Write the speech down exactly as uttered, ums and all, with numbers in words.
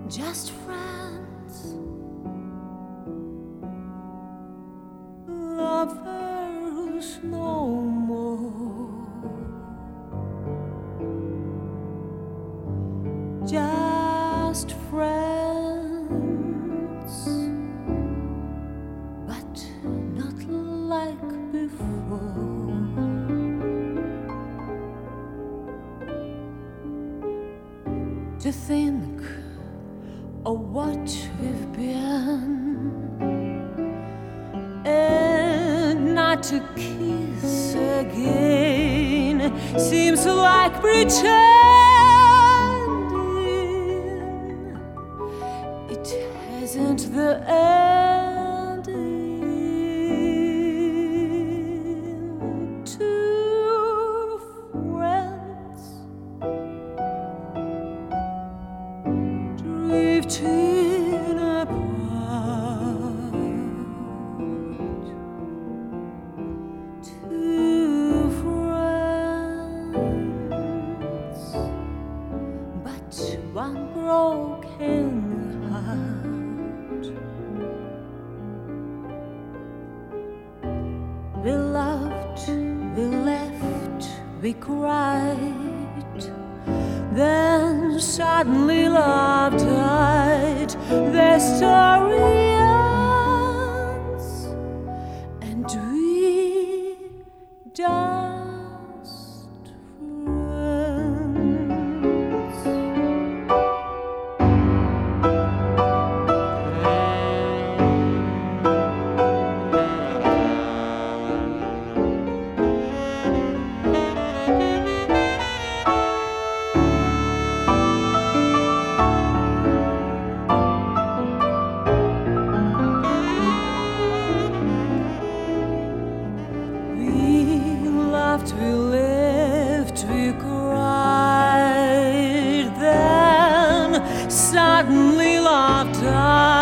just friends, lovers no more, just friends, but not like before. To think of what we've been, and not to kiss again seems like pretending it hasn't the ending. Two friends drifting apart, two friends, but one broken heart. We loved, we left, we cried, then suddenly love died. The story ends, and we just friends. We lived, we cried, then suddenly love died.